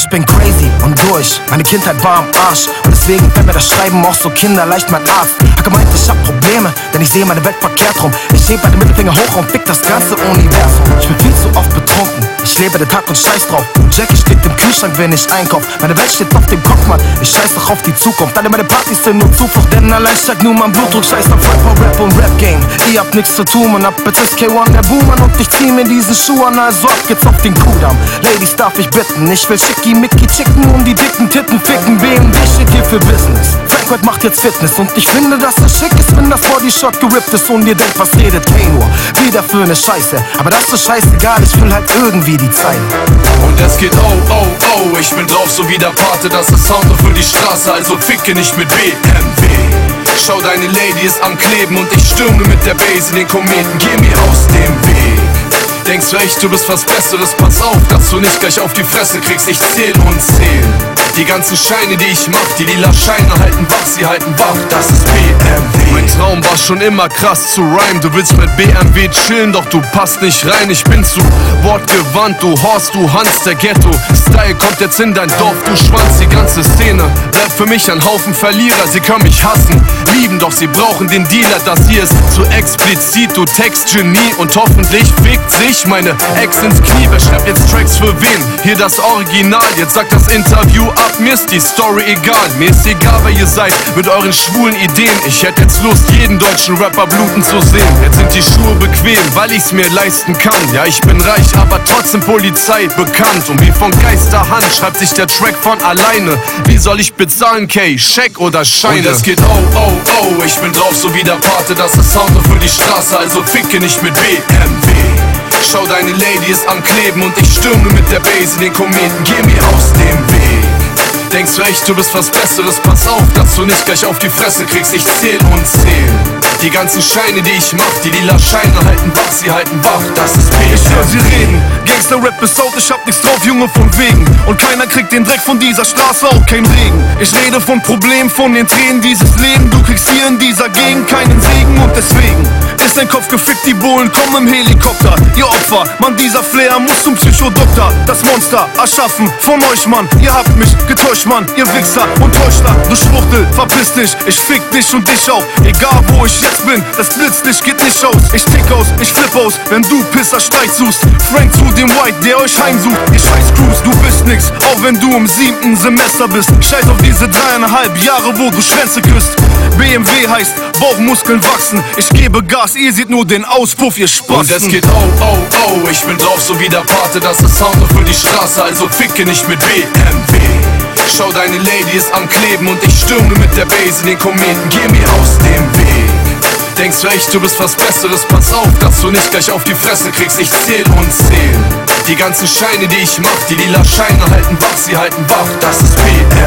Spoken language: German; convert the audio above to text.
Ich bin crazy und durch, meine Kindheit war am Arsch. Und deswegen fällt mir das Schreiben auch so kinderleicht, mein Arzt hat gemeint, ich hab Probleme, denn ich sehe meine Welt verkehrt rum. Ich heb meine Mittelfinger hoch und fick das ganze Universum. Ich bin viel zu oft betrunken, ich lebe den Tag und scheiß drauf. Jackie steht im Kühlschrank, wenn ich einkauf. Meine Welt steht auf dem Kopf, Mann, ich scheiß doch auf die Zukunft. Alle meine Partys sind nur Zuflucht, denn allein steigt nur mein Blutdruck. Scheiß auf Rap und Rap-Game, ihr habt nichts zu tun. Und ab jetzt ist K1 der Boomer und ich zieh mir diesen Schuh an. Also ab geht's auf den Kudamm. Ladies, darf ich bitten, ich will Schickimicki chicken und die dicken Titten ficken. BMW steht hier für Business, Frank White macht jetzt Fitness. Und ich finde, dass es schick ist, wenn das Bodyshot gerippt ist. Und ihr denkt, was redet K nur wieder für ne Scheiße. Aber das ist scheißegal, ich füll halt irgendwie die Zeit. Und es geht oh, oh, oh, ich bin drauf, so wie der Pate. Das ist Sound für die Straße, also ficke nicht mit BMW. Schau, deine Lady ist am Kleben und ich stürme mit der Base in den Kometen. Geh mir aus dem Weg. Denkst du echt, du bist was Besseres? Pass auf, dass du nicht gleich auf die Fresse kriegst. Ich zähl und zähl die ganzen Scheine, die ich mach. Die lila Scheine halten wach, sie halten wach. Das ist BMW. Mein Traum war schon immer krass zu rhymen. Du willst mit BMW chillen, doch du passt nicht rein. Ich bin zu wortgewandt, du Horst, du Hans, der Ghetto-Style kommt jetzt in dein Dorf, du Schwanz. Die ganze Szene bleibt für mich ein Haufen Verlierer. Sie können mich hassen, lieben, doch sie brauchen den Dealer. Das hier ist zu explizit, du Textgenie. Und hoffentlich fickt sich meine Ex ins Knie. Wer schreibt jetzt Tracks für wen? Hier das Original, jetzt sagt das Interview ab. Mir ist die Story egal, mir ist egal, wer ihr seid mit euren schwulen Ideen. Ich hätte jetzt Lust, jeden deutschen Rapper bluten zu sehen. Jetzt sind die Schuhe bequem, weil ich's mir leisten kann. Ja, ich bin reich, aber trotzdem Polizei bekannt. Und wie von Geisterhand schreibt sich der Track von alleine. Wie soll ich bezahlen, K? Scheck oder Scheine? Und es geht oh, oh, oh, ich bin drauf, so wie der Pate. Das ist Sound für die Straße, also ficke nicht mit BMW. Schau, deine Lady ist am Kleben und ich stürme mit der Base in den Kometen. Geh mir aus dem Weg. Denkst du echt, du bist was Besseres? Pass auf, dass du nicht gleich auf die Fresse kriegst. Ich zähl und zähl die ganzen Scheine, die ich mach. Die lila Scheine halten wach, sie halten wach. Das ist BMW. Ich höre sie reden, Gangster-Rap ist out, ich hab nichts drauf, Junge, von wegen. Und keiner kriegt den Dreck von dieser Straße, auch kein Regen. Ich rede vom Problem, von den Tränen dieses Leben. Du kriegst hier in dieser Gegend keinen Segen und deswegen ist dein Kopf gefickt, die Bullen kommen im Helikopter. Ihr Opfer, Mann, dieser Flair muss zum Psychodoktor. Das Monster erschaffen von euch, Mann. Ihr habt mich getäuscht, Mann, ihr Wichser und Täuschler. Du Schwuchtel, verpiss dich, ich fick dich und dich auch. Egal wo ich jetzt bin, das Blitzlicht geht nicht aus. Ich tick aus, ich flipp aus, wenn du Pisser Streit suchst. Frank zu dem White, der euch heimsucht. Ihr scheiß Crews, du bist nix, auch wenn du im 7. Semester bist. Scheiß auf diese 3,5 Jahre, wo du Schwänze küsst. BMW heißt, Bauchmuskeln wachsen. Ich gebe Gas, ihr seht nur den Auspuff, ihr Spasten. Und es geht oh, oh, oh, ich bin drauf, so wie der Pate. Das ist Sound für die Straße, also ficke nicht mit BMW. Schau, deine Lady ist am Kleben und ich stürme mit der Base in den Kometen. Geh mir aus dem Weg. Denkst du echt, du bist was Besseres? Pass auf, dass du nicht gleich auf die Fresse kriegst. Ich zähl und zähl die ganzen Scheine, die ich mach. Die lila Scheine halten wach, sie halten wach. Das ist BMW.